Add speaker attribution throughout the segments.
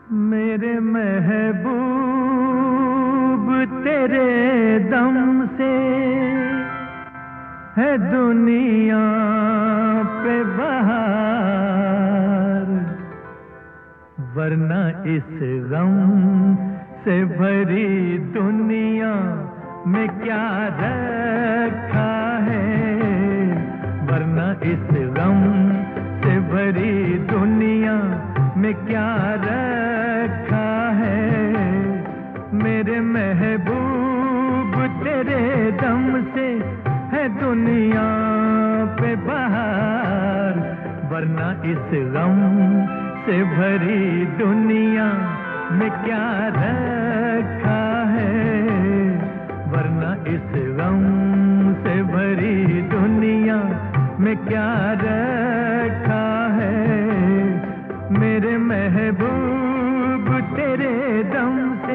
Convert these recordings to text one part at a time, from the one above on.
Speaker 1: मेरे महबूब तेरे दम से है दुनिया पे बहार, वरना इस गम से भरी दुनिया में क्या रखा है, वरना इस गम से भरी दुनिया में क्या रखा है। मेरे महबूब तेरे दम से है दुनिया पे बहार, वरना इस गम से भरी दुनिया में क्या रखा है, वरना इस गम से भरी दुनिया में क्या रखा है। मेरे महबूब तेरे दम से।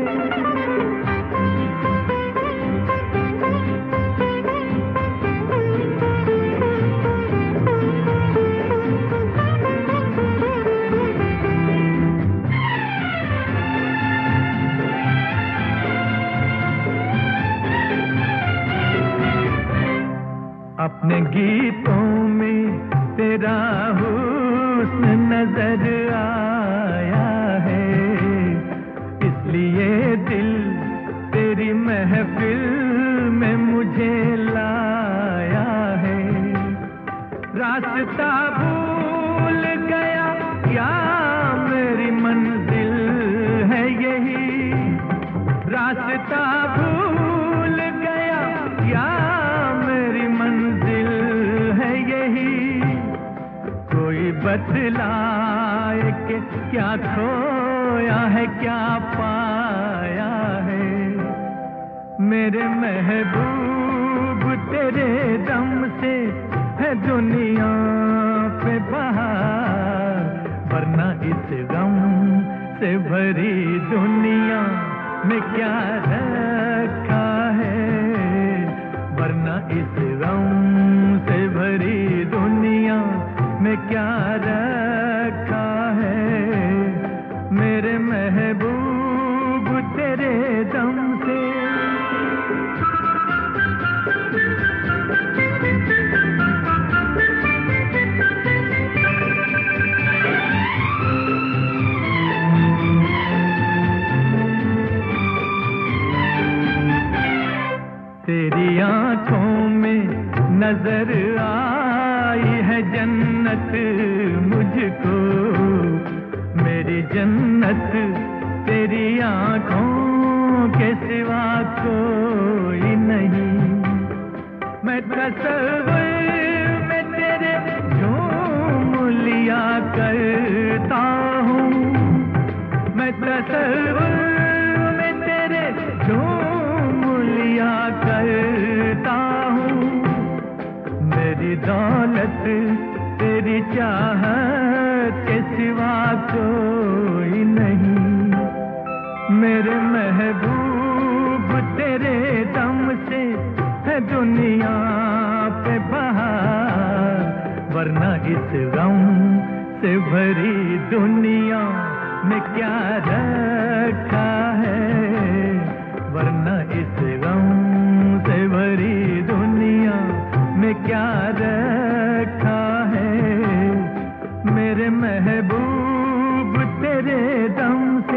Speaker 1: अपने गीतों में तेरा हुस्न नजर आया है, इसलिए दिल तेरी महफिल में मुझे लाया है। रास्ता भूल गया क्या मेरी मंजिल है यही, रास्ता भूल गया क्या मेरी मंजिल है यही। कोई बतलाए कि क्या खोया है क्या पाया है। मेरे महबूब तेरे दम से है दुनिया पे बहार, वरना इस गम से भरी दुनिया में क्या रखा है, वरना इस गम से भरी दुनिया में क्या रखा है। मेरे महबूब तेरे दम से। तेरी आंखों में नजर आई है जन्नत मुझको, मेरी जन्नत तेरी आंखों के सिवा कोई नहीं। मैं तसव्वुर में तेरे झूम लिया करता हूँ, मैं तसव्वुर में तेरे झूम लिया करता हूँ। मेरी दौलत तेरी चाहत के सिवा कोई नहीं। मेरे महबूब तेरे दम से है दुनिया पे बहार, वरना इस गम से भरी दुनिया में क्या रखा है, वरना इस गम से भरी दुनिया में क्या रखा है। मेरे महबूब तेरे दम से।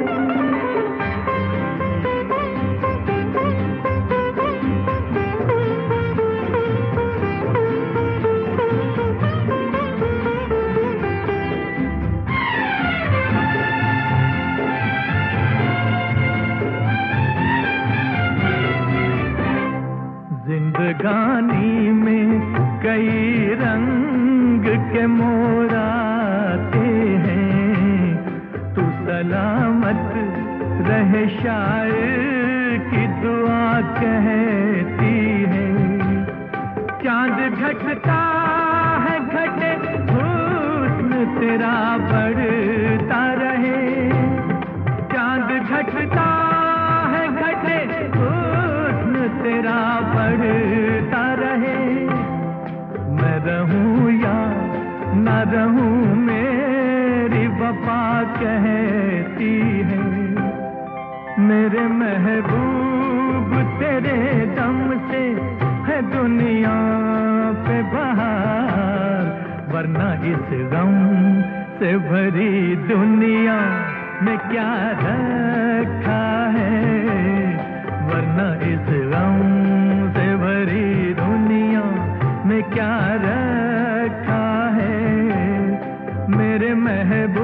Speaker 1: जिंदगानी में कई रंग के मोर आते हैं, तू सलामत रहे शायर की दुआ कहती है। चांद घटता है घटे हुस्न तेरा बढ़ता रहे, चांद घटता है घटे हुस्न तेरा बढ़ता रहे। मैं रहूं या न रहूं मेरी वफा कहती है। मेरे महबूब तेरे दम से है दुनिया पे बहार, वरना इस गम से भरी दुनिया में क्या रखा है, वरना इस गम से भरी दुनिया में क्या रखा है। मेरे महबूब